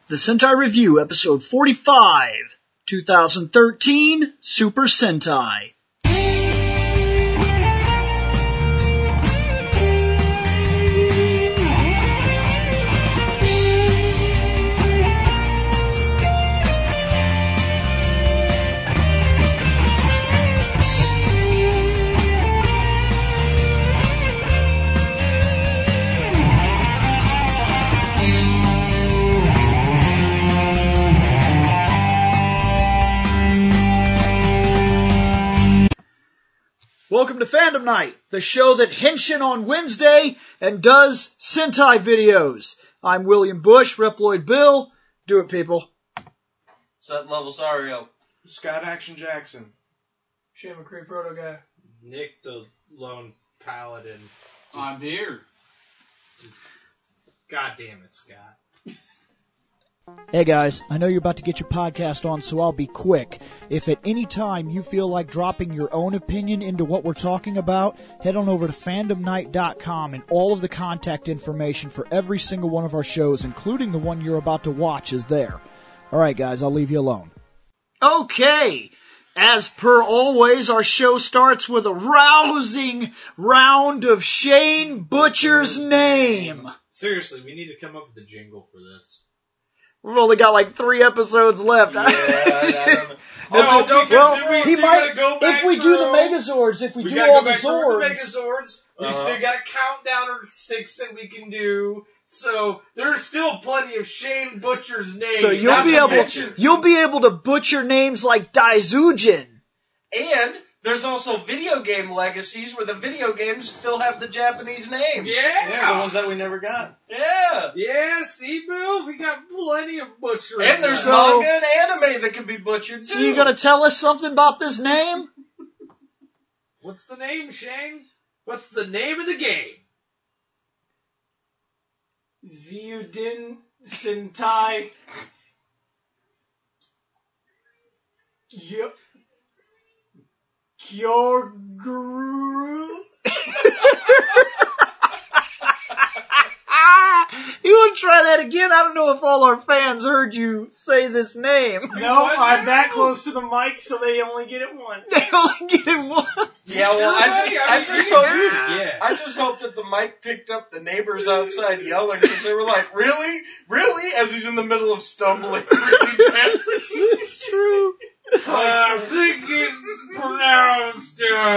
The Sentai Review, Episode 45, 2013, Super Sentai. Welcome to Fandom Night, the show that henshin on Wednesday and does Sentai videos. I'm William Bush, Reploid Bill. Do it, people. Set Level Sario. Scott Action Jackson. Shane McCree Proto Guy. Nick the Lone Paladin. I'm here. God damn it, Scott. Hey guys, I know you're about to get your podcast on, so I'll be quick. If at any time you feel like dropping your own opinion into what we're talking about, head on over to fandomnight.com and all of the contact information for every single one of our shows, including the one you're about to watch, is there. Alright guys, I'll leave you alone. Okay, as per always, our show starts with a rousing round of Shane Butcher's name. Seriously, we need to come up with a jingle for this. We've only got like 3 episodes left. Yeah, I don't know. He might, if we do the Megazords, if we do all the Zords. We still got a countdown or 6 that we can do. So there's still plenty of Shane Butcher's names. So you'll be able to butcher names like Daizujin. And there's also video game legacies where the video games still have the Japanese names. Yeah, the ones that we never got. Yeah. Yeah, see, Bill? We got plenty of butchering. And there's manga and anime that can be butchered, too. So you gonna tell us something about this name? What's the name, Shane? What's the name of the game? Zyuden Sentai. Kyoguru. You want to try that again? I don't know if all our fans heard you say this name. No, I'm that close to the mic, so they only get it once. They only get it once. Yeah, well, I just hope that the mic picked up the neighbors outside yelling, because they were like, really? Really? As he's in the middle of stumbling really fast. It's true. I think it's pronounced,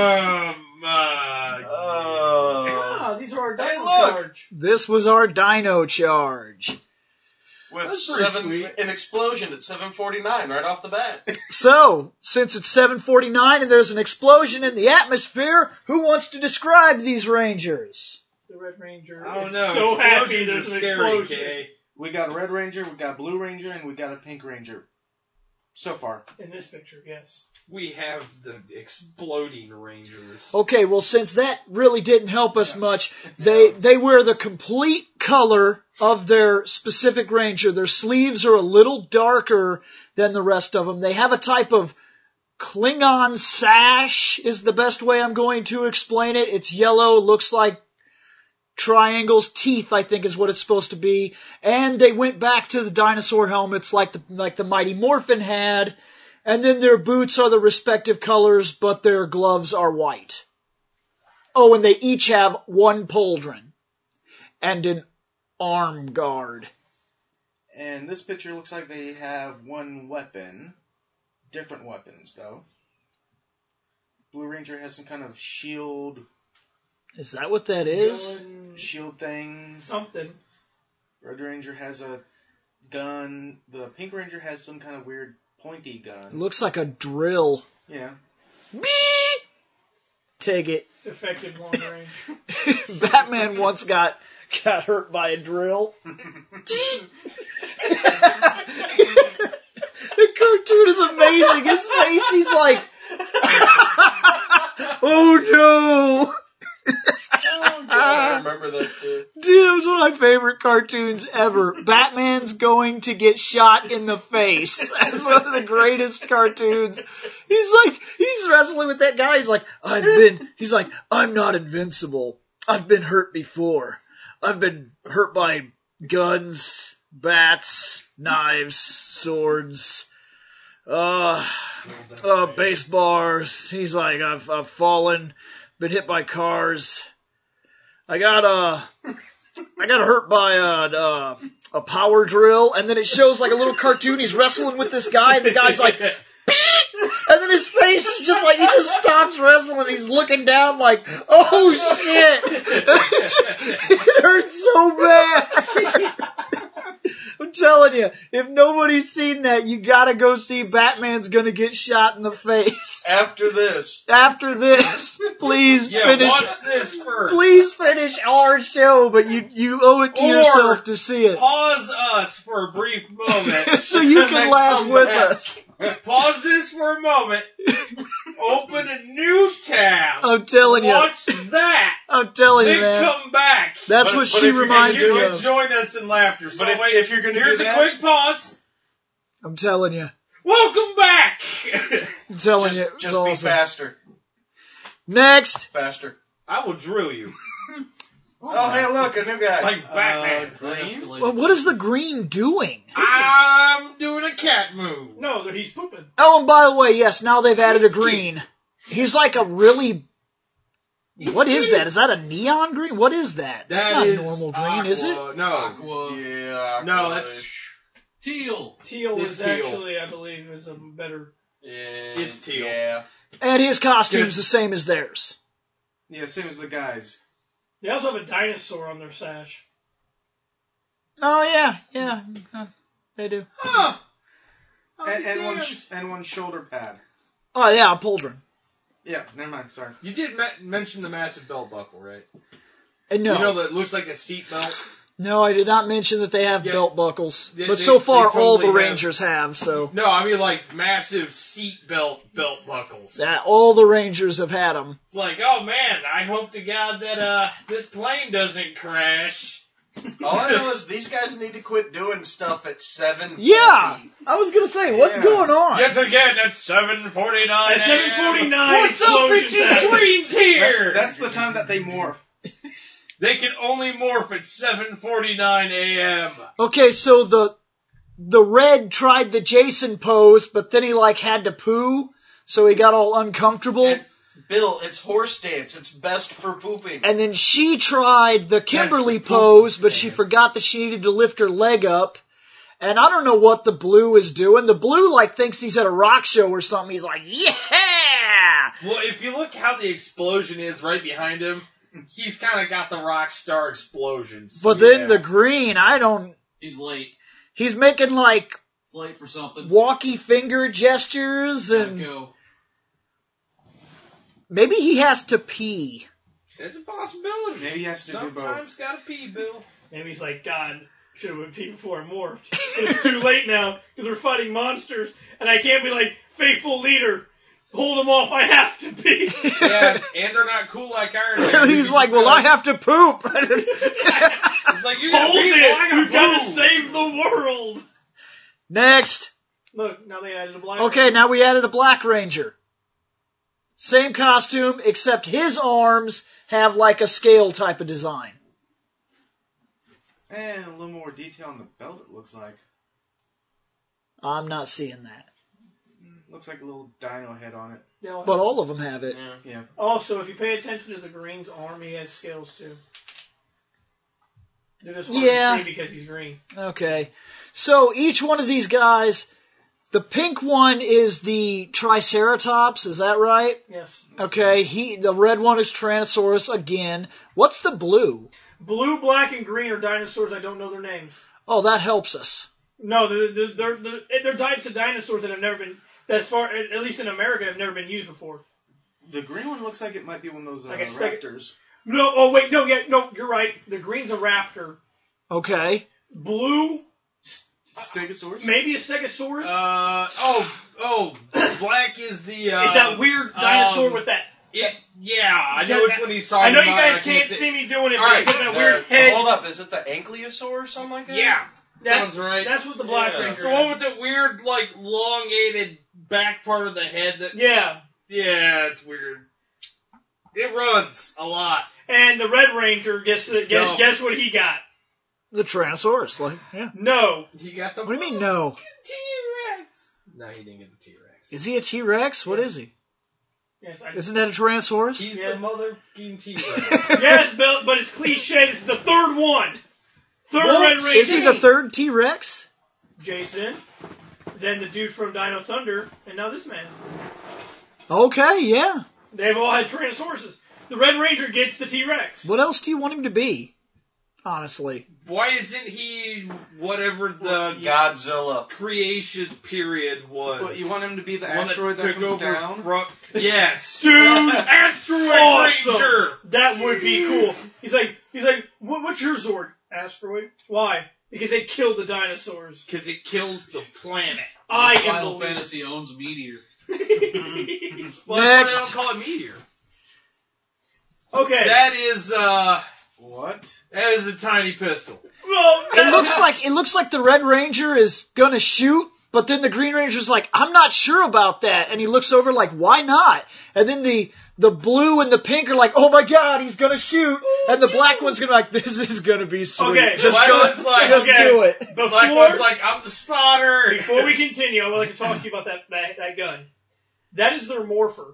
These are our Hey, Dino look. Charge. This was our Dino Charge. With That's pretty an explosion at 7:49 right off the bat. So, since it's 7:49 and there's an explosion in the atmosphere, who wants to describe these Rangers? The Red Ranger I don't is know. so happy Explosions there's are an scary, explosion. Kay. We got a Red Ranger, we got a Blue Ranger, and we got a Pink Ranger. So far. In this picture, yes. We have the exploding Rangers. Okay, well, since that really didn't help us much, they wear the complete color of their specific Ranger. Their sleeves are a little darker than the rest of them. They have a type of Klingon sash is the best way I'm going to explain it. It's yellow, looks like triangles, teeth, I think is what it's supposed to be. And they went back to the dinosaur helmets like the Mighty Morphin had. And then their boots are the respective colors, but their gloves are white. Oh, and they each have one pauldron and an arm guard. And this picture looks like they have one weapon. Different weapons, though. Blue Ranger has some kind of shield. Is that what that is? Gun, Shield thing. something. Red Ranger has a gun. The Pink Ranger has some kind of weird pointy gun. It looks like a drill. Yeah. Take it. It's effective long range. Batman once got hurt by a drill. The cartoon is amazing. His face, he's like, oh no. I remember that too. Dude, it was one of my favorite cartoons ever. Batman's going to get shot in the face. That's one of the greatest cartoons. He's wrestling with that guy. He's like, I'm not invincible. I've been hurt before. I've been hurt by guns, bats, knives, swords, baseballs. He's like, I've fallen, been hit by cars. I got hurt by a power drill, and then it shows like a little cartoon. He's wrestling with this guy, and the guy's like, and then his face is just like, he just stops wrestling, and he's looking down like, oh shit! It hurts so bad. I'm telling you, if nobody's seen that, you gotta go see Batman's Gonna Get Shot in the Face. After this, please finish. Watch this first. Please finish our show, but you owe it to yourself to see it. Pause us for a brief moment. So you can laugh with us. Pause this for a moment. Open a new tab. I'm telling you. Watch that. I'm telling you, Then man. come back. That's what she reminds me You of. can join us in laughter. So but wait, if you're gonna here's do a that, quick pause. I'm telling you. Welcome back. I'm telling you. It's just be awesome. faster. Next. Faster. I will drill you. Oh, hey, look, a new guy. Like Batman. Well, what is the green doing? I'm doing a cat move. No, that he's pooping. Oh, and by the way, yes, now they've added a green. He's like a really... What is that? Is that a neon green? What is that? That's not is normal green, aqua. is it? No. Yeah. No, that's Teal. Teal It's is teal. actually, I believe, is a better... It's teal. Yeah. And his costume's the same as theirs. Yeah, same as the guys. They also have a dinosaur on their sash. Oh, yeah. They do. Huh. And one shoulder pad. Oh, yeah, a pauldron. Yeah, never mind. Sorry. You did mention the massive belt buckle, right? And no. You know that looks like a seat belt? No, I did not mention that they have Yeah. belt buckles. Yeah, but they- so far, they all the totally have. Rangers have, so... No, I mean like massive seat belt buckles. all the Rangers have had them. It's like, oh man, I hope to God that this plane doesn't crash. All I know is these guys need to quit doing stuff at 7:40. Yeah! I was gonna say, what's Yeah. going on? Yet again at 7:49. At 7:49, What's up with explosions the happen. screens here? That's the time that they morph. They can only morph at 7:49 a.m. Okay, so the Red tried the Jason pose, but then he had to poo, so he got all uncomfortable. And, Bill, it's horse dance. It's best for pooping. And then she tried the Kimberly pose, but she forgot that she needed to lift her leg up. And I don't know what the Blue is doing. The Blue, thinks he's at a rock show or something. He's like, yeah! Well, if you look how the explosion is right behind him, he's kind of got the rock star explosion. So But then the Green, He's late. he's making He's late for something. walkie finger gestures Gotta and go. maybe he has to pee. it's a possibility. Maybe he has to do both. Sometimes gotta pee, Bill. And he's like, God, should have been pee before I morphed. But it's too late now, because we're fighting monsters, and I can't be like, faithful leader, hold them off, I have to pee. Yeah, and they're not cool like Iron Man. He's like, well, I have to poop. It's like, you gotta Hold pee, well, I it! We've got to poo. save the world! Next. Look, now they added a black Okay, now we added a Black Ranger. Same costume, except his arms have a scale type of design. And a little more detail on the belt, it looks like. I'm not seeing that. Looks like a little dino head on it. Yeah. But all of them have it. Yeah. Also, if you pay attention to the Green's arm, he has scales too. They're just hard Yeah. to see because he's green. Okay. So each one of these guys, the pink one is the Triceratops, is that right? Yes. Okay, the red one is Tyrannosaurus again. What's the blue? Blue, black, and green are dinosaurs. I don't know their names. Oh, that helps us. No, they're types of dinosaurs that have never been, at least in America, have never been used before. The green one looks like it might be one of those Like a second- raptors. No, oh wait, no, you're right. The green's a raptor. Okay. Blue, Stegosaurus? maybe a Stegosaurus. Black is the, Is that weird dinosaur with that? I know which one he's talking I know about. you guys can't see me doing it, but Alright, it's got that weird head. Hold up, is it the Ankylosaur or something like that? Yeah, That's- sounds right. That's what the Black Yeah. Ranger It's the one with the weird, elongated back part of the head that... Yeah. Yeah, it's weird. It runs a lot. And the Red Ranger, guess dumb. what he got? The Tyrannosaurus, like, yeah. No. He got the What do you mean, no? T-Rex. No, he didn't get the T-Rex. Is he a T-Rex? What is he? Yes, Isn't that a Tyrannosaurus? He's Yeah. the motherfucking T-Rex. yes, but it's cliche. This is the third one. Third Well, Red Ranger. is he the third T-Rex? Jason. Then the dude from Dino Thunder. And now this man. Okay, yeah. They've all had Tyrannosauruses. The Red Ranger gets the T-Rex. What else do you want him to be? Honestly. Why isn't he whatever the Godzilla. Cretaceous period was? What, you want him to be the One asteroid that took comes over down? Yes. Dude, Asteroid awesome. Ranger. That would be cool. He's like, what's your Zord? Asteroid? Why? Because they killed the dinosaurs. Because it kills the planet. I am Final the Fantasy owns Meteor. Well, Next. that's why they don't call it Meteor. Okay. That is, What? that is a tiny pistol. well, It looks like the Red Ranger is gonna shoot, but then the Green Ranger's like, I'm not sure about that, and he looks over like, why not? And then the blue and the pink are like, oh my god, he's gonna shoot, and the black one's gonna be like, this is gonna be sweet. Okay, just black go, one's like, just okay. do it. The black one's like, I'm the spotter. Before we continue, I would like to talk to you about that gun. That is their morpher.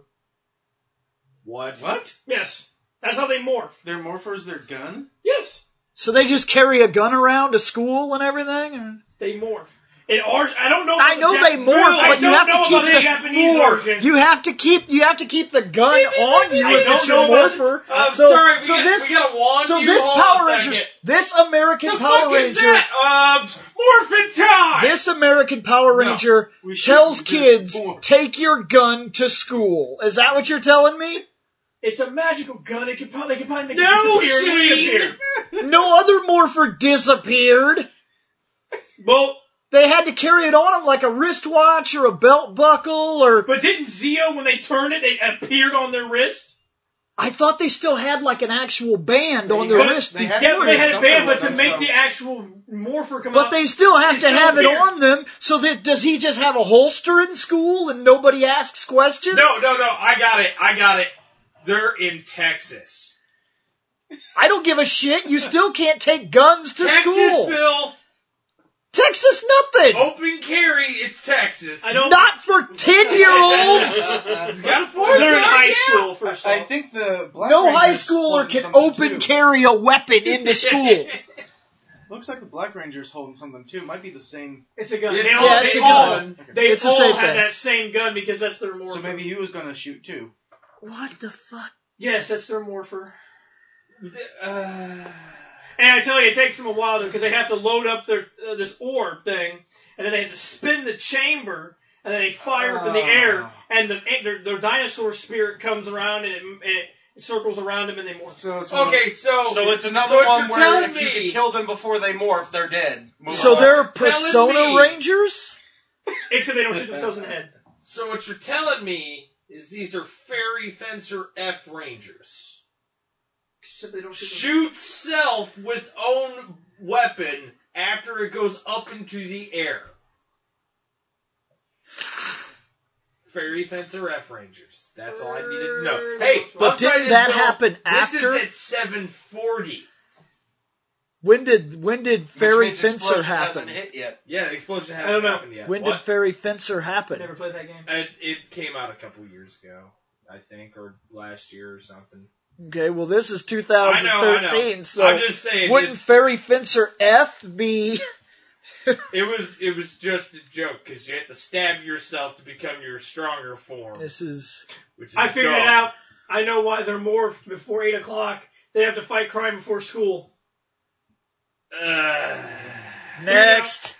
What? Yes. That's how they morph. Their morphers, their gun? Yes. So they just carry a gun around to school and everything? Or? They morph. In ours, I don't know. I know they morph, I but you don't have to know keep about the Japanese version. You have to keep the gun on you I if don't it's your know about morpher. I'm So- sorry, so we this- got a wand. So you this hold Power a Ranger, second. this American The Power fuck is Ranger, that? Morphin' time! this American Power No, Ranger we tells shouldn't kids, do more. take your gun to school. Is that what you're telling me? It's a magical gun. They could probably make No, it disappear and Shane! reappear. No other morpher disappeared. Well, They had to carry it on them like a wristwatch or a belt buckle or... but didn't Zeo, when they turned it, it appeared on their wrist? I thought they still had like an actual band on their But wrist they before. had- Yeah, they had a something band, but with to them, make so- the actual morpher come But out, they still have It's to so have it weird. on them, so that does he just have a holster in school and nobody asks questions? No, I got it. They're in Texas. I don't give a shit. You still can't take guns to Texas, school. Bill. Texas nothing. Open carry, it's Texas. I don't. Not for 10-year-olds. You got a fork, They're in yeah. high school first of all. I think the Black No Ranger's high schooler holding can something, open too. carry a weapon into school. Looks like the Black Ranger's holding something too. Might be the same. It's a gun. It's They all, yeah, it's they a all, gun. they It's the all same had thing. that same gun because that's their morpher. So maybe he was gonna shoot too. What the fuck? Yes, that's their morpher. And I tell you, it takes them a while because they have to load up their this orb thing, and then they have to spin the chamber, and then they fire up in the air, and their dinosaur spirit comes around and it circles around them, and they morph. So it's Okay, so So it's another so what one you're where telling if you me- can kill them before they morph, they're dead. Move So on. they're Telling Persona me- Rangers? Except they don't shoot themselves in the head. So what you're telling me is these are Fairy Fencer F Rangers. Except they don't shoot Shoot self with own weapon after it goes up into the air. Fairy Fencer F Rangers. That's all I needed to know. Hey, But I'll try didn't this, that Bill. happen This after? is at 7:40. When did Which Fairy means Fencer Explosion happen? hasn't hit yet. Yeah, the explosion I hasn't don't know. happened yet. When What? did Fairy Fencer them. happen? Never played that game. It came out a couple years ago, I think, or last year or something. Okay, well this is I 2013, know. so I'm just saying. wouldn't Fairy Fencer F be... It was just a joke because you have to stab yourself to become your stronger form. This is... Which is I figured dumb. it out. I know why they're morphed before 8 o'clock. They have to fight crime before school. Next.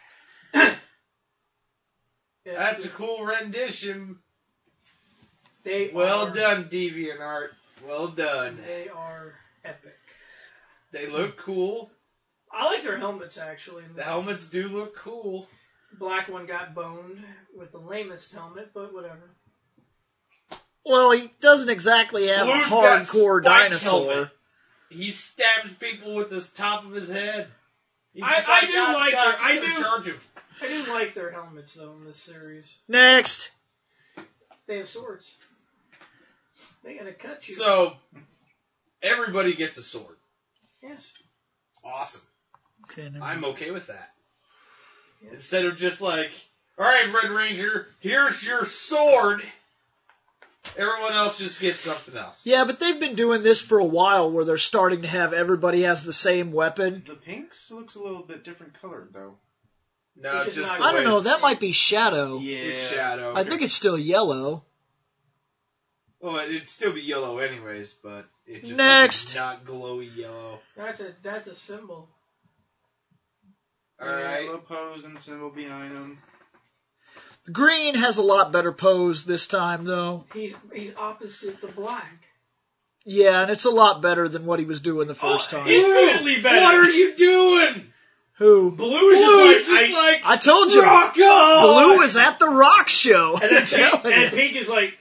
That's a cool rendition. They Well are, done, DeviantArt. Well done. They are epic. They look cool. I like their helmets actually. The helmets do look cool. Black one got boned with the lamest helmet, but whatever. Well, he doesn't exactly have Blue's a got hardcore spike dinosaur. helmet. He stabs people with the top of his head. He's I just do "God, like God, their- just I gonna do- charge him." I do like their helmets though in this series. Next. They have swords. They gotta cut you. So, everybody gets a sword. yes. Awesome. Okay. Never I'm mind. okay with that. Instead of just like, all right, Red Ranger, here's your sword. Everyone else just gets something else. Yeah, but they've been doing this for a while, where they're starting to have everybody has the same weapon. The pinks looks a little bit different colored though. No, Which it's is just not the I don't way know. it's- That might be Shadow. It's shadow. I think it's still yellow. Well, it'd still be yellow anyways, but it just Next. not glowy yellow. That's a symbol. All right. Yellow pose and symbol behind him. Green has a lot better pose this time, though. He's opposite the black. Yeah, and it's a lot better than what he was doing the first time. Infinitely better. What are you doing? Who? Blue is Blue's just like, I told you. rock on! Blue is at the rock show. and then I'm telling pink, and you. pink is like,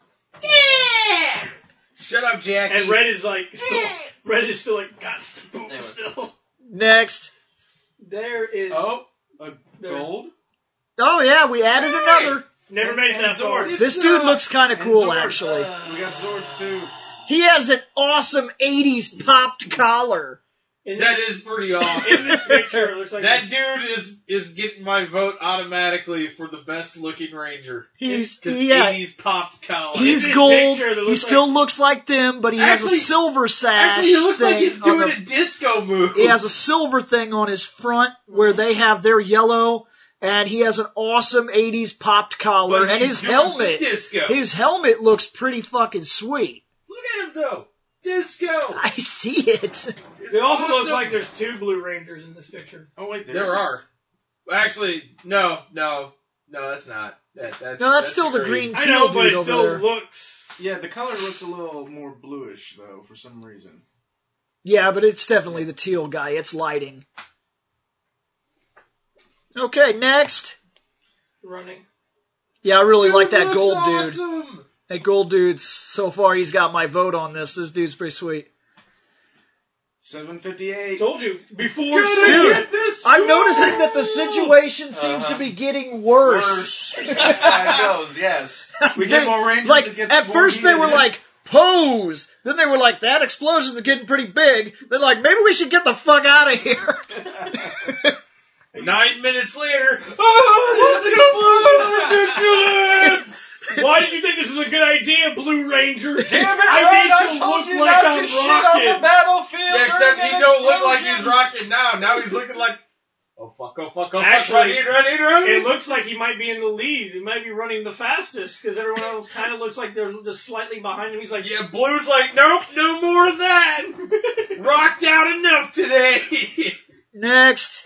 Shut up, Jackie. and red is like, still like, got to poop still. Next. There is. Oh, a There. gold. Oh yeah, we added another. Never made it And that far. Zords. This dude looks kind of And cool, Zords. actually. We got Zords too. He has an awesome 80s popped collar. In That this, is pretty in awesome. this picture, it looks like That this- dude is getting my vote automatically for the best looking Ranger. He's Because yeah, 80s popped collar. he's this gold. picture that He looks still looks like them, but he has a Actually- silver sash. Actually, he looks like thing he's on doing the- a disco move. He has a silver thing on his front where they have their yellow, and he has an awesome 80s popped collar, But and he's his doing some helmet. disco. His helmet looks pretty fucking sweet. Look at him though. Disco. I see it. It also looks awesome. like there's two Blue Rangers in this picture. Oh wait, There are. Actually, no, that's not. No, that's still the green I teal know, but dude it over still there. looks. Yeah, the color looks a little more bluish though for some reason. Yeah, but it's definitely the teal guy. It's lighting. Okay, next. Running. Yeah, I really like that looks gold dude. awesome. That gold dude, so far he's got my vote on this. This dude's pretty sweet. 758. Told you before. Dude, Get this I'm score! noticing that the situation seems to be getting worse. That's how it goes, yes. We get more Rangers. Like, it gets at more first they heated. were like, pose! Then they were like, that explosion's getting pretty big. They're like, maybe we should get the fuck out of here. 9 minutes later, oh, this explosion is ridiculous! Why did you think this was a good idea, Blue Ranger? Damn it, I Red, made I you told look you like not I'm to shit on the rocking. battlefield. Yeah, except during he an don't look like explosion. he's rocking now. Now he's looking like, oh fuck, Actually, run. It looks like he might be in the lead. He might be running the fastest because everyone else kind of looks like they're just slightly behind him. He's like, Yeah, Blue's like, nope, no more of that. Rocked out enough today. Next.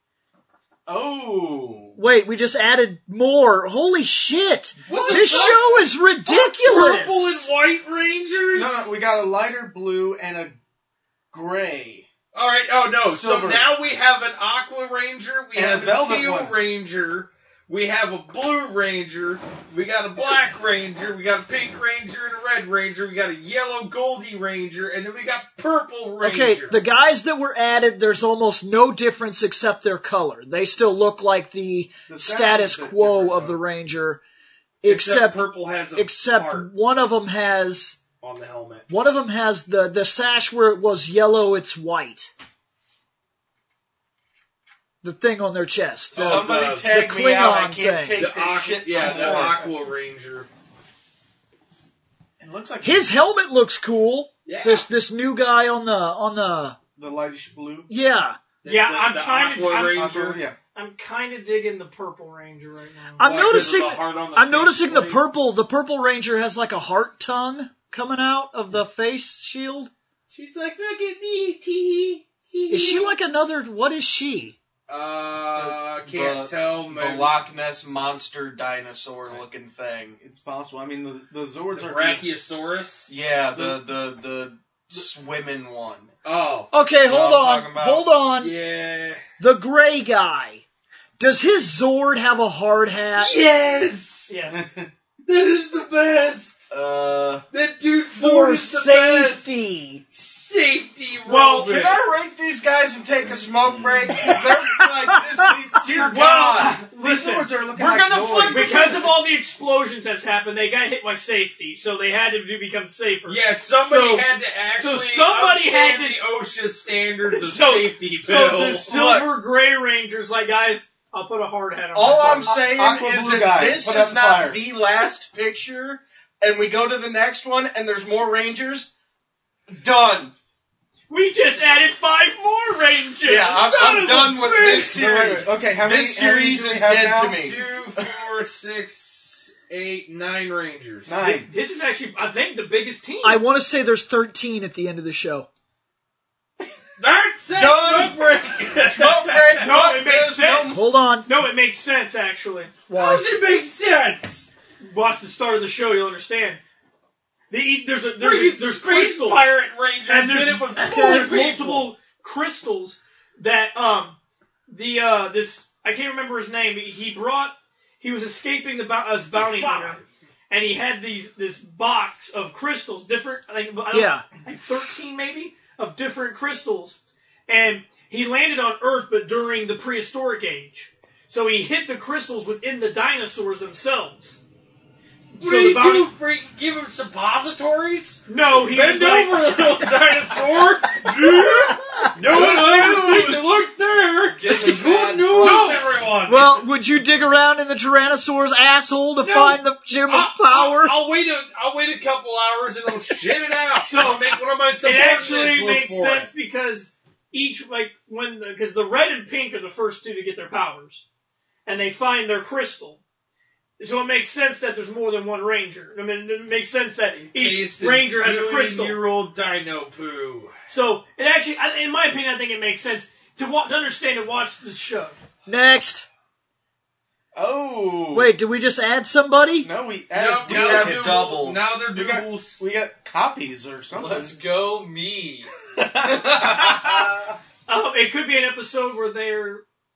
Oh. Wait, we just added more. Holy shit! What This the show is ridiculous! Purple and white Rangers? No, we got a lighter blue and a gray. Alright, oh no, Silver. so now we have an Aqua Ranger, we And have a a Velvet Teal one. Ranger, we have a Blue Ranger, we got a Black Ranger, we got a Pink Ranger and a Red Ranger, we got a Yellow Goldie Ranger, and then we got Purple Ranger. Okay, the guys that were added, there's almost no difference except their color. They still look like the The status sash is a bit quo different, of the though. Ranger, Except except Purple has a except heart one of them has on the helmet. the sash where it was yellow, it's white. The thing on their chest. Oh, Somebody the tag Klingon me out. I can't thing. take this shit Yeah, the no more. Aqua Ranger. It looks like His helmet looks cool. Yeah. This new guy on the the lightish blue. yeah. Yeah, The I'm kind of, Aqua Ranger. Yeah. I'm kind of digging the Purple Ranger right now. I'm Why, 'cause of noticing the heart on the I'm face noticing the plate? purple Ranger has like a heart tongue coming out of the face shield. She's like, look at me, tee. Is she like another? What is she? Can't tell. The Loch Ness monster dinosaur looking thing. It's possible. I mean, the Zords The are Brachiosaurus? Yeah, the swimming one. Oh. Okay, You know hold what I'm on, talking about? hold on. Yeah. The gray guy. Does his Zord have a hard hat? Yes! Yeah. That is the best! That dude For sword is the best. safety. Safety Well, Robin. Can I rate these guys and take a smoke break? 'Cause they're like this. Dear Well, God. These listen, swords are looking we're like gonna Zoids. flip because of all the explosions that's happened, they got hit by safety, so they had to become safer. Yeah, somebody So- had to actually somebody had upstand to- the OSHA standards of So- safety, So Bill. the silver gray Rangers, like, guys, I'll put a hard hat on. All my I'm phone. saying Aqua is blue that guy, this put is up not fire. the last picture, and we go to the next one, and there's more Rangers. Done. We just added 5 more Rangers. Yeah, Son I'm of a done with bitch. this So wait, series. okay, how many This series do we is have dead now? to me. 2, 4, 6, 8, 9 Rangers. 9. This is actually, I think, the biggest team. I want to say there's 13 at the end of the show. That's it. Done. Smoke break. Smoke break. No, Fuck it makes this, no sense. Hold on. No, it makes sense, actually. How Why? does it make sense? Watch the start of the show, you'll understand. There's Freaking there's Space crystals. Pirate Rangers And did there's, it with there's 4 multiple crystals that this I can't remember his name. He was escaping the bounty hunter, and he had this box of crystals, different I don't know, like 13 maybe of different crystals, and he landed on Earth, but during the prehistoric age. So he hit the crystals within the dinosaurs themselves. What do you do? Freak, give him suppositories? No, he Bend was like, over, little dinosaur. No one look there. Who knows, everyone? Well, would you dig around in the Tyrannosaurus asshole to No. find the gem of power? I'll wait a couple hours and I'll shit it out. So, I'll make one of my it subordinates actually look makes for sense it. because because the red and pink are the first two to get their powers, and they find their crystal. So it makes sense that there's more than one ranger. I mean, it makes sense that each ranger has a crystal. Year-old dino poo. So it actually, in my opinion, I think it makes sense to understand and watch this show. Next. Oh. Wait, did we just add somebody? No, we Now added have they're doubles. Now they're We got- doubles. We got copies or something. Let's go me. It could be an episode where they're.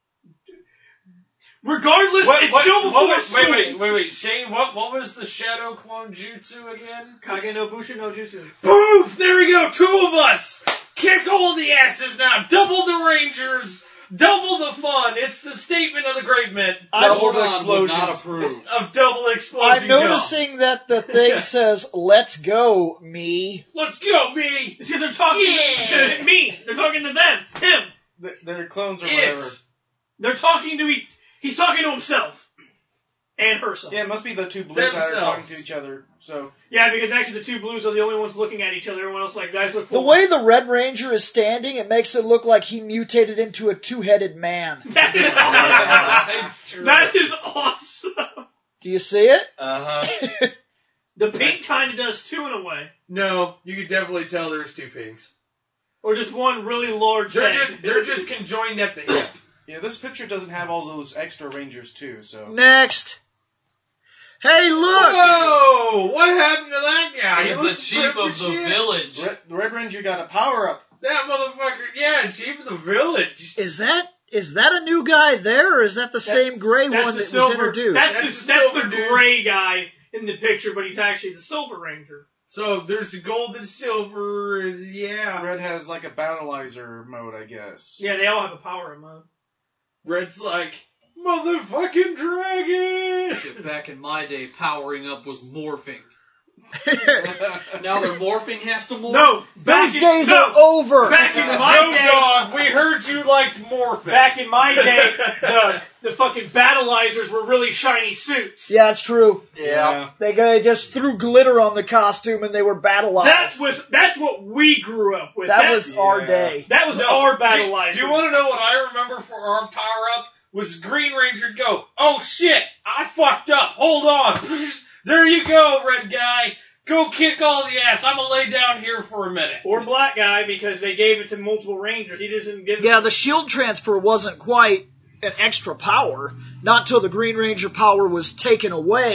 Regardless, What- it's what- still before what- school. wait. Shane, what was the shadow clone jutsu again? Kage no Bushin no Jutsu. Poof! There we go, 2 of us! Kick all the asses now! Double the Rangers! Double the fun! It's the statement of the Great Mint Hold Double on, would not explosions. approve. of double explosion. I'm noticing that the thing says, let's go, me. Go. Let's go, me! Because they're talking to me. They're talking to them. Him. Their clones or It. whatever. They're talking to he's talking to himself. And herself. Yeah, it must be the 2 blues that are Themselves. talking to each other. So Yeah, because actually the 2 blues are the only ones looking at each other. Everyone else like, guys, look The forward. way the Red Ranger is standing, it makes it look like he mutated into a 2-headed man. That is awesome. It's true. That is awesome. Do you see it? Uh-huh. The pink kind of does too in a way. No, you can definitely tell there's 2 pinks. Or just one really large They're head. just conjoined at the hip. yeah, this picture doesn't have all those extra rangers too. So Next. Hey, look! Whoa! What happened to that guy? He's He the looks chief ripped of as the shit. village. the Red Ranger got a power up. That motherfucker, yeah, chief of the village. Is that a new guy there, or is that the same gray That's one the that silver. was introduced? That's the the silver dude. gray guy in the picture, but he's actually the Silver Ranger. So there's the gold and silver, yeah. Red has like a battleizer mode, I guess. Yeah, they all have a power in mode. Red's like, motherfucking dragon! Shit, back in my day, powering up was morphing. Now that morphing has to morph? No, Those days are over. Back in my No, day, dog, we heard you liked morphing. back in my day, the fucking battleizers were really shiny suits. Yeah, it's true. Yeah. They just threw glitter on the costume and they were battleized. That's what we grew up with. That was our day. That was No, our battleizer. Do you want to know what I remember for our power up? Was Green Ranger go, oh shit, I fucked up, hold on. There you go, red guy. Go kick all the ass. I'm gonna lay down here for a minute. Or black guy, because they gave it to multiple rangers. He doesn't give Yeah, the shield transfer wasn't quite an extra power. Not till the Green Ranger power was taken away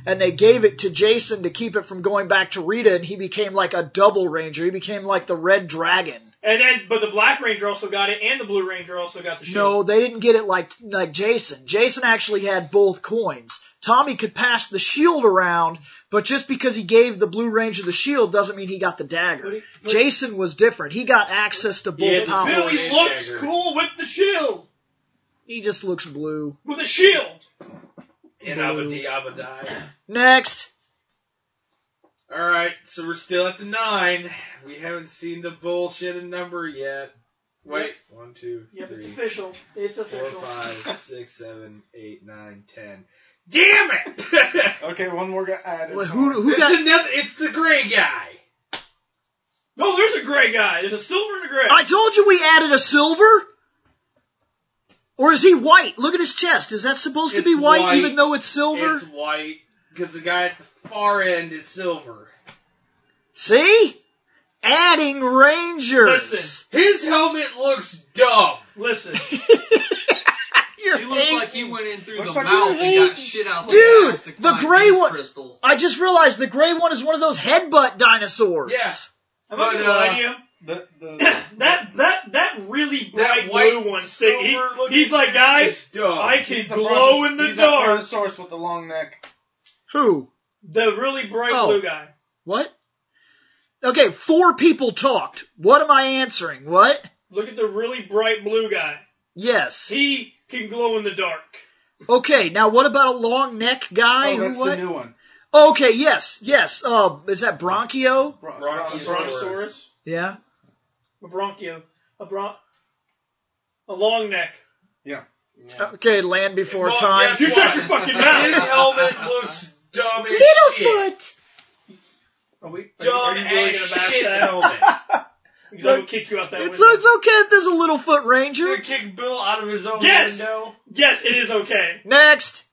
and they gave it to Jason to keep it from going back to Rita, and he became like a double Ranger. He became like the Red Dragon. But the Black Ranger also got it, and the Blue Ranger also got the shield. No, they didn't get it like Jason. Jason actually had both coins. Tommy could pass the shield around, but just because he gave the Blue Ranger the shield doesn't mean he got the dagger. Jason was different. He got access to both powers. Billy looks cool with the shield. He just looks blue. With a shield. In Abadai. Next. Alright, so we're still at the 9. We haven't seen the bullshit number yet. Wait. 1, 2, 3. Yep, it's official. It's 4, official. 5, 6, 7, 8, 9, 10. Damn it! Okay, one more guy added. Well, who got? It's the gray guy. No, there's a gray guy. There's a silver and a gray. I told you we added a silver. Or is he white? Look at his chest. Is that supposed to be white, even though it's silver? It's white, because the guy at the far end is silver. See? Adding Rangers. Listen. His helmet looks dumb. Listen. He looks like he went in through the mouth and got shit out the Dude, ass to the find gray Beast one. Crystal. I just realized the gray one is one of those headbutt dinosaurs. Yeah. I'm not gonna lie to you. That really bright blue one. He's like, guys, I can glow in the he's dark. He's the Brontosaurus with the long neck. Who? The really bright blue guy. What? Okay, 4 people talked. What am I answering? What? Look at the really bright blue guy. Yes. He can glow in the dark. Okay, now what about a long neck guy? Oh, that's what? the new one. Okay, yes. Is that Bronchio? Brontosaurus? Yeah. A bronchio. A long neck. Yeah. Okay, land before time. Guess You what? shut your fucking mouth. His helmet looks dumb as shit. Littlefoot! Are you Dumb really gonna as bash shit that? helmet. Because I will kick you out that It's window. okay if there's a Littlefoot Ranger. Gonna kick Bill out of his own Yes! window. Yes, it is okay. Next.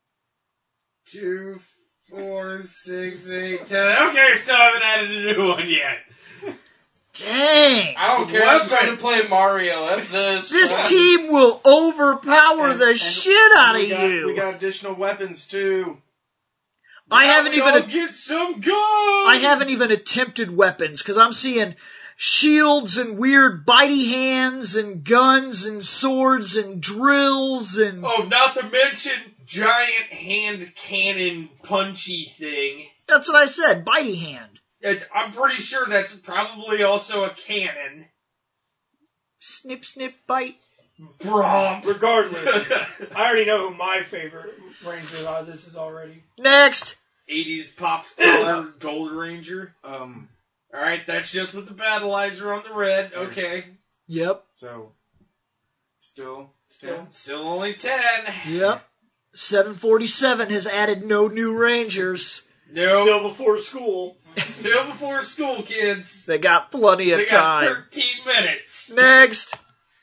2, 4, 6, 8, 10. Okay, so I haven't added a new one yet. Dang. I don't care. I'm trying to play Mario. F this. This team will overpower the shit out of you. We got additional weapons too. I haven't Get some guns. I haven't even attempted weapons because I'm seeing shields and weird bitey hands and guns and swords and drills and. Oh, not to mention giant hand cannon punchy thing. That's what I said. Bitey hand. I'm pretty sure that's probably also a cannon. Snip, snip, bite. Bromp. Regardless, I already know who my favorite Rangers are. This is already. Next. 80s Pops Gold Ranger. Alright, that's just with the battleizer on the red. Okay. Yep. So, still only 10. Yep. 747 has added no new Rangers. No. Still before school. Still before school, kids. They got plenty of They got time. 13 minutes. Next.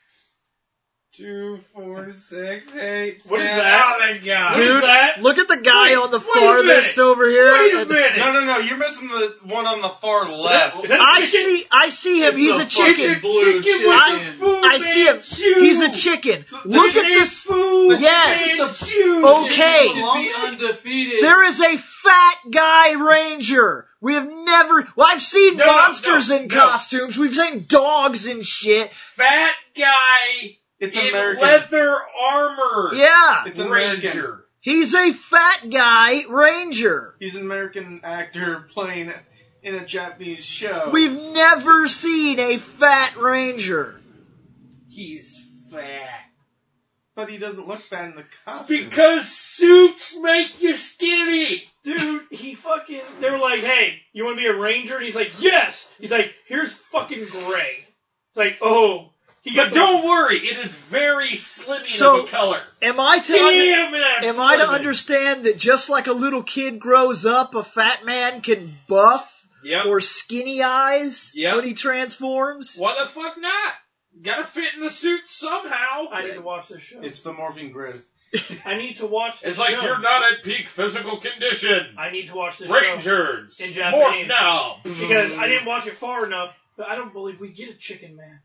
2, 4, 6, 8, 10. What is that? Oh, thank God. Dude, Dude, that? look at the guy on the wait a farthest minute. over here. Wait a And minute. No, you're missing the one on the far left. Is that a chicken? I see him. He's a chicken. fucking blue chicken. I see him. He's a chicken. Look at this. Food. Yes. Choose. Okay. Belong undefeated. There is a fat guy ranger. We have never. Well, I've seen monsters in costumes. We've seen dogs and shit. Fat guy it's in American. leather armor. Yeah. It's American. Ranger. He's a fat guy ranger. He's an American actor playing in a Japanese show. We've never seen a fat ranger. He's fat. But he doesn't look fat in the costume. Because suits make you skinny. Dude, they were like, hey, you want to be a ranger? And he's like, yes! He's like, here's fucking gray. It's like, oh. But don't worry, it is very slimming of a color. Am I to understand that just like a little kid grows up, a fat man can buff or skinny eyes when he transforms? Why the fuck not? Gotta fit in the suit somehow. I need to watch this show. It's the morphing grid. I need to watch this It's like show. you're not at peak physical condition. I need to watch this Rangers. show in Japanese. Morph now. Because I didn't watch it far enough, but I don't believe we get a chicken man.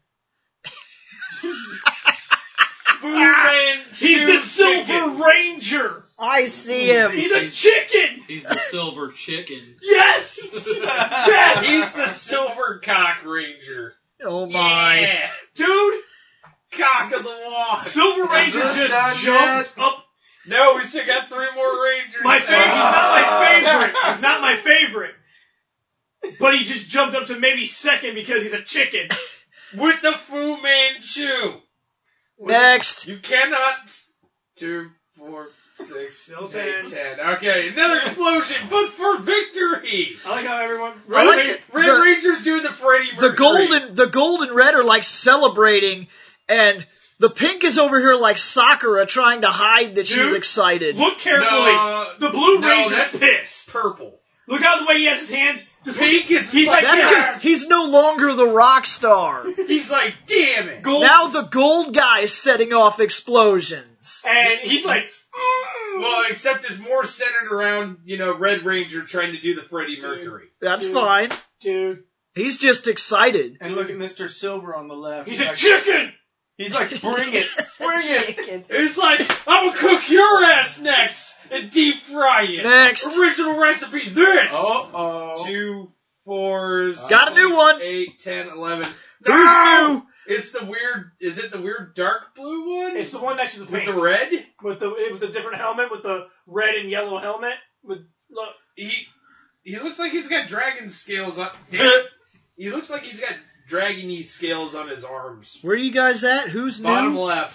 Food man. He's the Silver chicken. Ranger. I see him. He's a chicken! He's the silver chicken. Yes! Yes! He's the Silver Cock Ranger. Oh my. Yeah. Dude! Cock of the walk. Silver Ranger just jumped up. No, we still got 3 more Rangers. My favorite. He's not my favorite. He's not my favorite. But he just jumped up to maybe second because he's a chicken. With the Fu Manchu. Next. You cannot... 2, 4, 6, Still 8, 10. 10. Okay, another explosion, but for victory! I like how everyone... I like it. Red The- Ranger's doing the Freddy Mercury. The gold and red are like celebrating, and the pink is over here like Sakura trying to hide that she's Dude, excited. Look carefully. No, the blue no, Ranger's that's pissed. Purple. Look how the way he has his hands. Pink is He's like, That's because he's no longer the rock star. He's like, damn it. gold. Now the gold guy is setting off explosions. And he's like, Well, except it's more centered around, Red Ranger trying to do the Freddie Mercury. That's Dude. fine. dude, He's just excited. And look at Mr. Silver on the left. he's a chicken! He's like, bring it, bring it. Chicken. It's like, I'm gonna cook your ass next and deep fry it. Next. Original recipe, this! Uh-oh. 2, 4, Got a new one. 8, 10, 11. Who's No! new? It's the weird, is it the weird dark blue one? It's the one next to the With pink. the red? With the different helmet, with the red and yellow helmet. Look. He looks like he's got dragon scales on. He looks like he's got dragony scales on his arms. Where are you guys at? Who's Bottom new? left.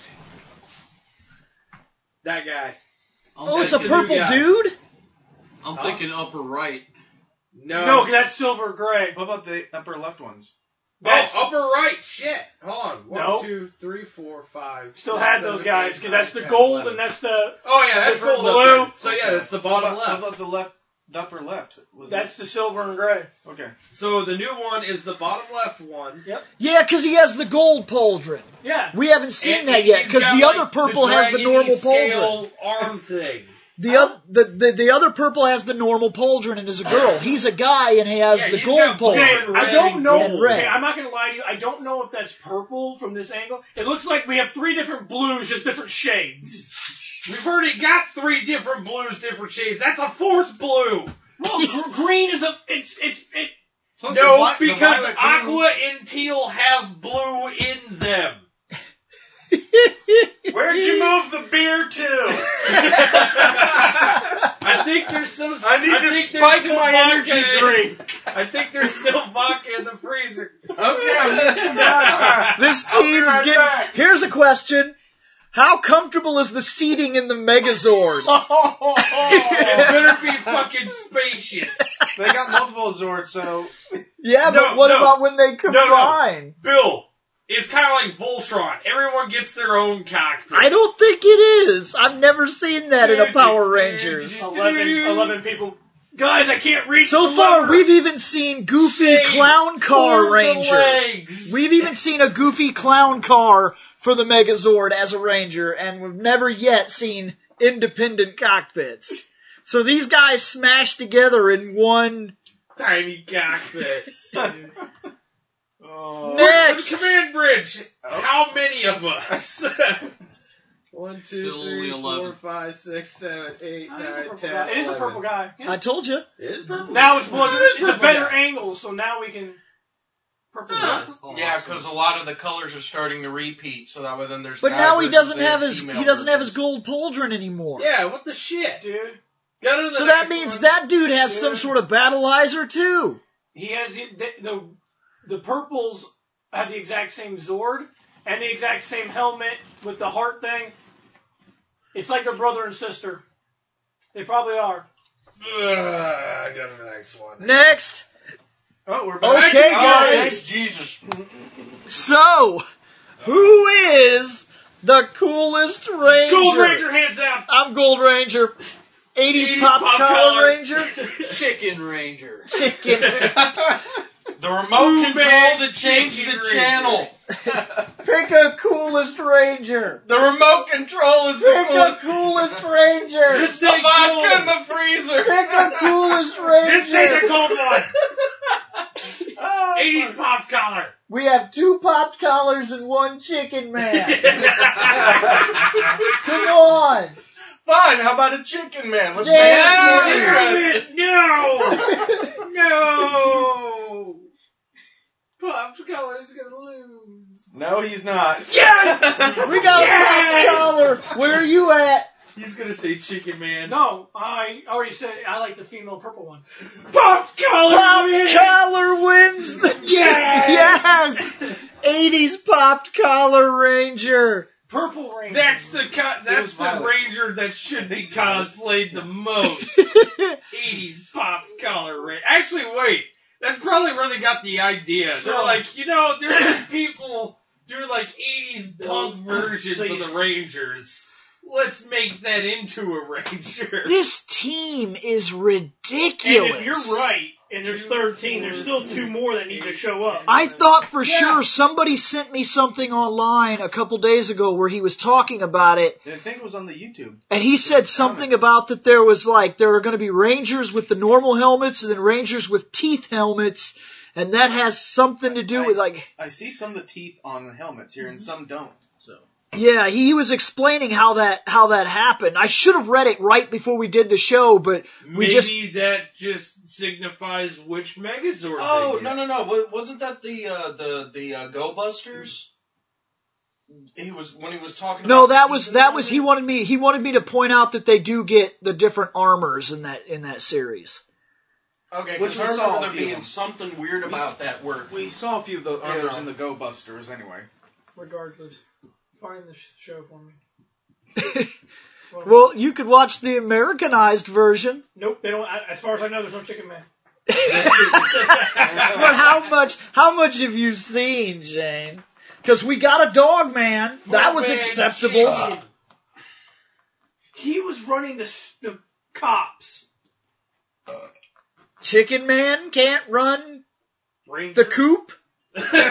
That guy. Oh, it's a That's purple new guy. dude? I'm thinking upper right. No, that's silver gray. What about the upper left ones? That's- Oh, upper right. Shit. Hold on. 1, No. 2, 3, 4, 5. Still 6, had 7, those guys, 8, because that's the 9, gold 11. and that's the... Oh yeah, that's different gold blue. up there. So yeah, that's the bottom How left. about the left, the upper left? Was That's the silver and gray. it? Okay. So the new one is the bottom left one. Yeah, because he has the gold pauldron. Yeah. We haven't seen And that yet, he's because got, the other like, purple has the dragony normal pauldron. scale arm thing. The other purple has the normal pauldron and is a girl. He's a guy and he has Yeah, the he's gold got blue pauldron. Okay, and I red don't and know. gold. Red. Okay, I'm not going to lie to you. I don't know if that's purple from this angle. It looks like we have 3 different blues, just different shades. We've already got 3 different blues, different shades. That's a 4th blue. Well, green is a. It's. Plus the No, vi- the because violet too. aqua and teal have blue in them. Where'd you move the beer to? I think there's some. I need to think spike there's some my vodka energy in- drink. I think there's still vodka in the freezer. Okay. This I'll be team's right getting... back. Here's a question. How comfortable is the seating in the Megazord? It better be fucking spacious. They got multiple Zords, so Yeah, No, but what no. about when they combine? Bill, it's kind of like Voltron. Everyone gets their own cockpit. I don't think it is. I've never seen that in a Power Rangers. 11 people. Guys, I can't reach So the far, lever. we've even seen Goofy Shane, Clown Car hold the Ranger. legs. We've even seen a Goofy Clown Car for the Megazord as a Ranger, and we've never yet seen independent cockpits. So these guys smashed together in one. Tiny cockpit. Next! The command bridge. How many of us? 1, 2, Still 3, only 4, 11. 5, 6, 7, 8, Oh, 9, 10, it is a 11. purple guy. Yeah. I told you. It is purple. Now it's blood. It is It's a purple better guy. angle, so now we can. Purple Ah. guy. Awesome. Yeah, because a lot of the colors are starting to repeat, so that way then there's. But guy now he versus doesn't their have his female he doesn't have his versions. gold pauldron anymore. Yeah, what the shit? Dude, Go to the So that next means one. that dude has some Dude. sort of battleizer too. he has the purples have the exact same Zord and the exact same helmet with the heart thing. It's like they're brother and sister. They probably are. Go to the next one. Next. oh, we're back. Okay, Oh, guys. thank Jesus. So, who is the coolest Ranger? Gold Ranger, hands down. I'm Gold Ranger. 80s pop collar collar. Ranger. Chicken Ranger. Chicken. The remote control to change the channel. Pick a coolest Ranger. The remote control is the Pick a coolest. coolest Ranger. Just The say vodka gold. in the freezer. Pick a coolest Ranger. Just say the gold one. Oh, 80s pop collar. We have 2 popped collars and 1 chicken man. Come on. Fine, how about a chicken man? Let's Yeah. make it more interesting. No! Pop Collar's gonna lose. No, he's not. Yes! We got a pop collar. Where are you at? He's gonna say Chicken Man. No, I already said I like the female purple one. Pop Collar Pop wins! collar wins the yes. 80s popped collar ranger. Purple Ranger. That's the was Violet. Ranger that should be cosplayed the most. 80s popped collar Ranger. Actually, wait. That's probably where they got the idea. They're like, there's these people doing like 80s punk versions of the Rangers. Let's make that into a Ranger. This team is ridiculous. And if you're right, and there's 13, there's still 2 more that need to show up. I thought for sure somebody sent me something online a couple days ago where he was talking about it. I think it was on the YouTube. And he said something about that there are going to be Rangers with the normal helmets and then Rangers with teeth helmets. And that has something to do with like... I see some of the teeth on the helmets here and some don't, so... Yeah, he was explaining how that happened. I should have read it right before we did the show, but Maybe that just signifies which Megazord. Oh, they get. no. Wasn't that the Go Busters? When he was talking No, about that was he wanted me to point out that they do get the different armors in that series. Okay, Which because we I saw remember a there few being of them. something weird about that word. We saw a few of the others in the Go Busters anyway. Regardless, find the show for me. Well, you could watch the Americanized version. Nope, they don't. As far as I know, there's no Chicken Man. But how much have you seen, Shane? Because we got a Dog Man. That was acceptable. He was running the cops. Chicken Man can't run Ranger. the coop. Whatever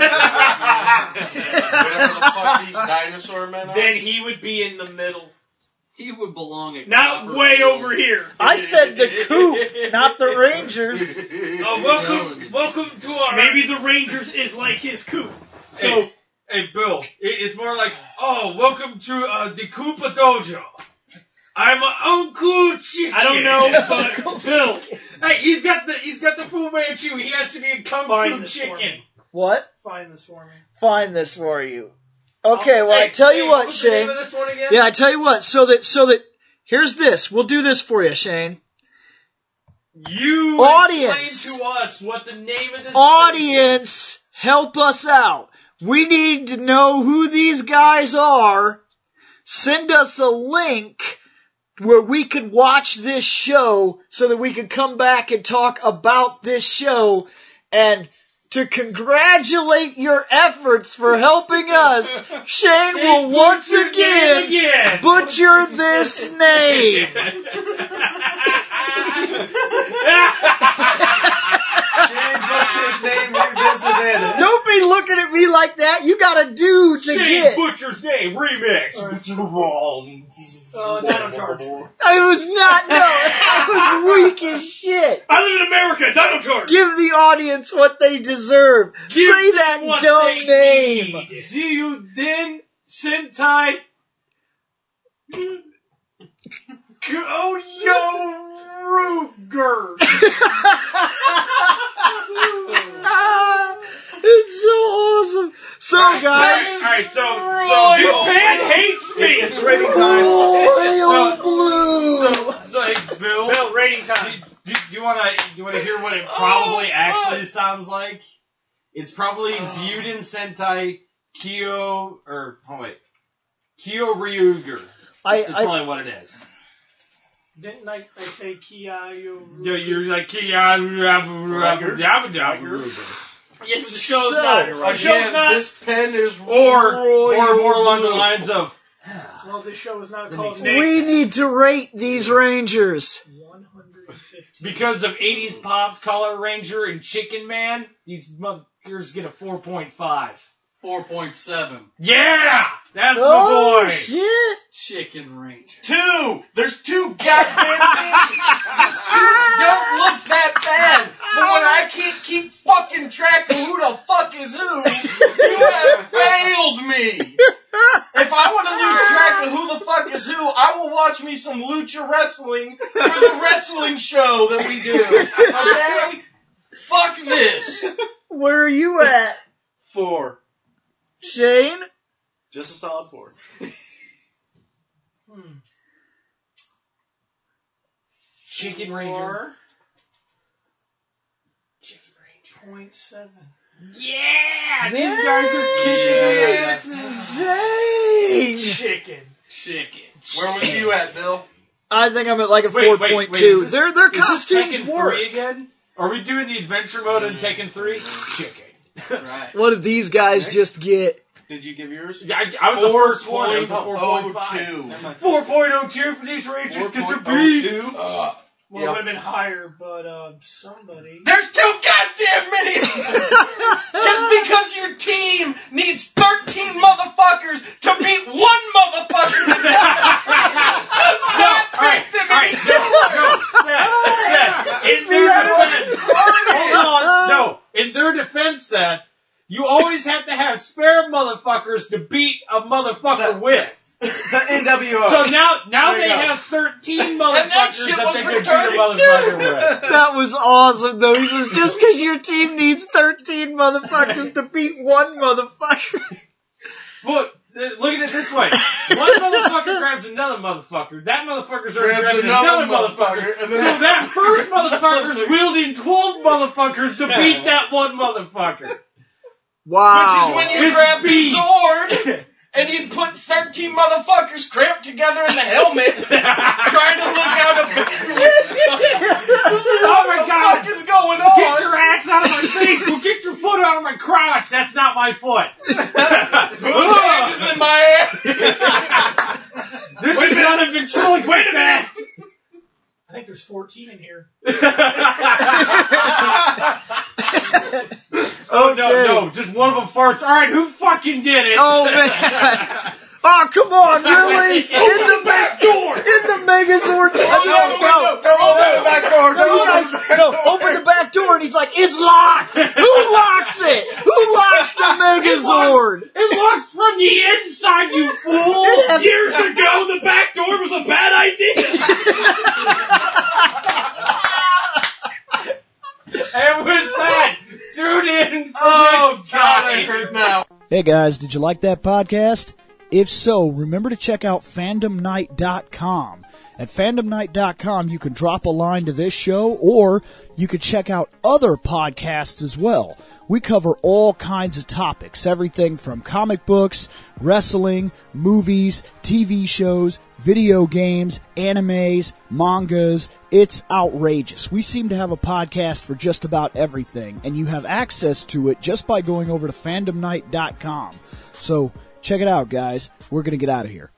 the fuck these dinosaur men are. Then he would be in the middle. He would belong at Not Copperfield. way over here. I said the coop, not the Rangers. Welcome to our... Maybe the Rangers is like his coop. So, Hey, Bill, it's more like, welcome to the Koopa Dojo. I'm Uncle Chicken. I don't know, but Bill, Hey, he's got the Fu Manchu. He has to be a Kung Find Fu this for Chicken. me. What? Find this for me. Find this for you. Okay, well, I tell you what, what's the name Shane. of this one again? Yeah, I tell you what. So that here's this. We'll do this for you, Shane. You Audience. explain to us what the name of this Audience, help us out. We need to know who these guys are. Send us a link where we could watch this show so that we can come back and talk about this show. And to congratulate your efforts for helping us, Shane will once again butcher this name. Shane Butcher's name revisited. Don't be looking at me like that. You gotta do to Shane get. Butcher's Name remix. Dino Charge. I was not, no, that was weak as shit. I live in America, Dino Charge. Give the audience what they deserve. Say that what dumb they name. need. Ziyuden Sentai Ruger. It's so awesome. So, guys, Alright, so Japan hates me. It's rating time. Royal Blue. So, hey, Bill, Bill, rating time. do you want to hear what it probably actually sounds like? It's probably Ziyuden Sentai Kyo Ryuger. That's probably what it is. Didn't I say Kiyo? You're like Ryuger. Yes, the show's So, not. The show's Again, not. this pen is Or Royal more along the Blue. lines of Well, this show is not called We need to rate these Rangers. 150. because of 80s pop, Color Ranger, and Chicken Man, these motherfuckers get a 4.5. 4.7. Yeah! That's Oh, my boy! shit. Chicken Ranger. 2! There's 2 goddamn things! The suits don't look that bad! But when I can't keep fucking track of who the fuck is who, you have failed me! If I want to lose track of who the fuck is who, I will watch watch me some lucha wrestling for the wrestling show that we do. Okay? Fuck this. Where are you at? 4. Shane? Just a solid 4. Chicken Ranger. 0.7. Yeah! These guys are Dang! Chicken. Where was you at, Bill? I think I'm at like a Wait, 4.2. Their is this costumes Tekken work. 3 again? Are we doing the adventure mode in Tekken 3? Chicken. Right. What did these guys just get? Did you give yours? Yeah, I was the first one. It was 4.5. 4.02. 4.02 for these Rangers because they're beasts. Well, it would have been higher, but somebody. There's too goddamn many! Just because your team needs 13 motherfuckers to beat one motherfucker does not make them any In their defense, hold on, no. In their defense, Seth, you always have to have spare motherfuckers to beat a motherfucker with. The NWO. So now There they you go. have 13 And that motherfuckers shit that was they can beat a retarded, motherfucker with. That was awesome, though. He says, just because your team needs 13 motherfuckers to beat one motherfucker. Look at it this way. One motherfucker grabs another motherfucker. That motherfucker's already Grabs grabbing another another motherfucker. motherfucker, and So then- that first motherfucker's wielding 12 motherfuckers to beat that one motherfucker. Wow. Which is when you It's grab the beast. sword and you put 13 motherfuckers cramped together in the helmet trying to look out a Oh my God. What the fuck is going Get on? your ass out of my face! Well, get your foot out of my crotch! That's not my foot! Whose hand is in my ass? This is not a ventriloquist Wait a minute. act! I think there's 14 in here. Oh, Okay. no, just one of them farts. Alright, who fucking did it? Oh, man. Oh, come on, really? In the back door! In the Megazord! Don't open the back door. Open the back door, and he's like, it's locked! Who locks it? Who locks the Megazord? It locks from the inside, you fool! Years ago, the back door was a bad idea. And with that, tune in for Oh, next God, time. I hurt now. Hey guys, did you like that podcast? If so, remember to check out fandomnight.com. At fandomnight.com, you can drop a line to this show, or you could check out other podcasts as well. We cover all kinds of topics, everything from comic books, wrestling, movies, TV shows, video games, animes, mangas. It's outrageous. We seem to have a podcast for just about everything, and you have access to it just by going over to fandomnight.com. So, check it out, guys. We're going to get out of here.